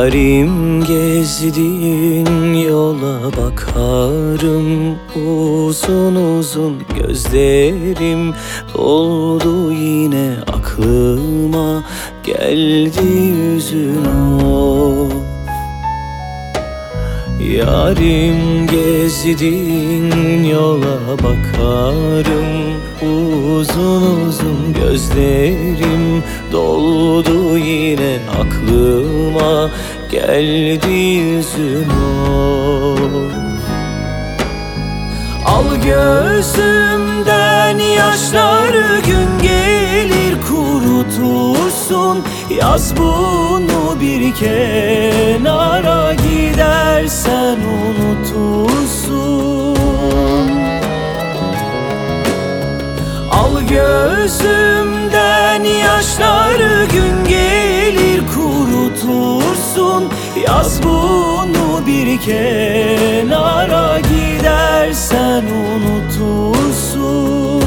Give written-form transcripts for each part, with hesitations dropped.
Yarim gezdiğin yola bakarım, uzun uzun gözlerim doldu yine aklıma, geldi yüzün o. Yarim gezdiğin yola bakarım, uzun uzun gözlerim doldu yine aklıma, geldi yüzün o. Al gözümden yaşları, gün gelir kurutursun. Yaz bunu bir kenara, gidersen unutursun. Al gözümden yaşları, gün gelir kurutursun. Yaz bunu bir kenara, gidersen unutursun.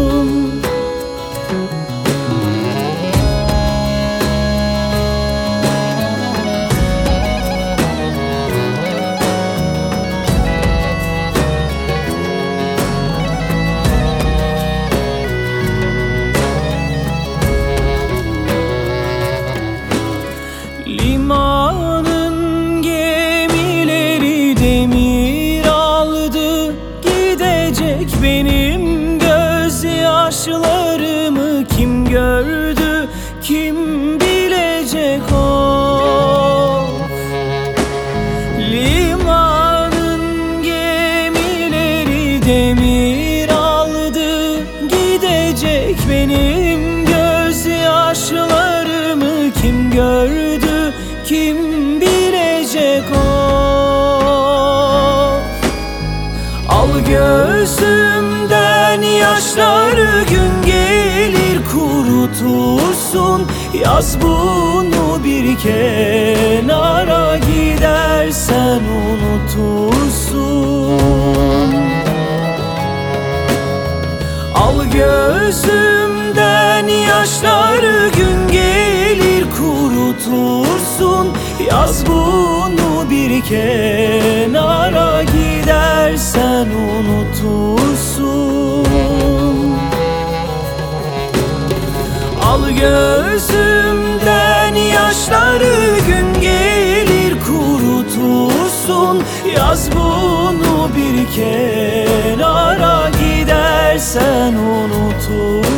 Limanın gemileri demir aldı, gidecek benim gözyaşlarımı kim gördü, kim bilecek o. Limanın gemileri demir aldı, gidecek benim gözyaşlarımı kim gördü, kim bilecek o. Al gözümden yaşları, gün gelir kurutursun. Yaz bunu bir kenara, gidersen unutursun. Al gözümden yaşları, gün gelir kurutursun. Yaz bunu bir kenara, gidersen unutursun. Al gözümden yaşları, gün gelir kurutursun. Yaz bunu bir kenara, gidersen unutursun.